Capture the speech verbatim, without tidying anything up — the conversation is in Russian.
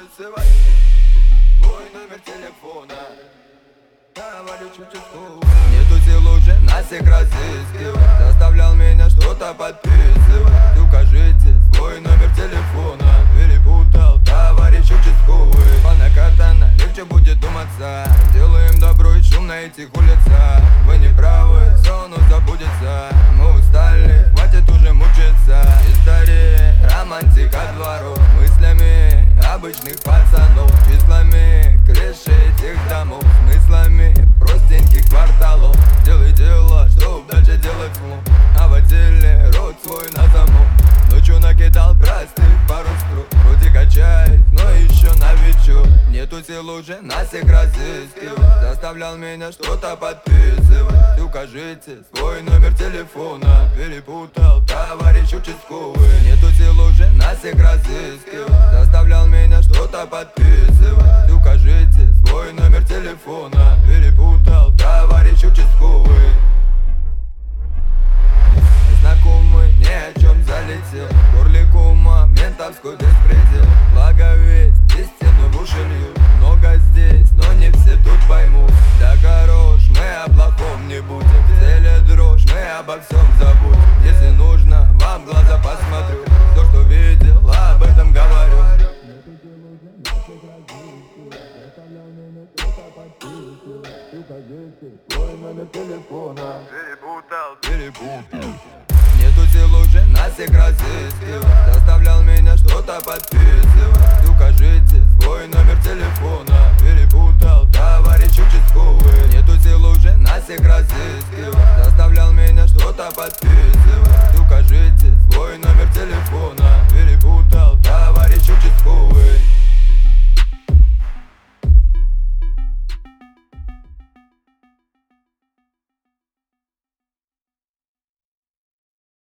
подписывай твой номер телефона. Говорю чуть-чуть. Нету сил уже нас всех разыскивать. Заставлял меня что-то подписывать. Укажите свой номер телефона. Перепутал товарищ участковый. По накатанно легче будет думаться. Делаем добро и шум на этих улицах. Вы не правы, сон забудется. Мы устали, хватит уже мучиться. История, романтика дворов. Мыслями обычных пацанов. Числами крыши этих домов. Смыслами простеньких кварталов. Делай дело, чтоб дальше делать фу. А в отделе рот свой на замок. Ночью накидал простых пару строк. Вроде качает, но еще новичок. Нету сил уже нас всех разыскивать. Заставлял меня что-то подписывать. Укажите свой номер телефона. Перепутал товарищ участковый. Нету сил уже нас всех разыскивать. Заставлял меня что-то подписывать. Укажите свой номер телефона. Перепутал товарищ участковый. Знакомый ни о чем залетел. В горле кума, ментовской беспредел. Благо весть, истину в уши льют. Много здесь, но не все тут поймут. Да хорош, мы о плохом не будем. В цели дрожь, мы обо всем забудем. Если нужно, вам в глаза посмотрю. То, что видел, об этом говорю. Свой номер телефона. Перепутал, перепутал. Нету сил уже нас всех разыскивать. Заставлял меня что-то подписывать. Укажите свой номер телефона. Перепутал товарищ участковый. Нету сил уже нас всех разыскивать. Заставлял меня что-то подписывать.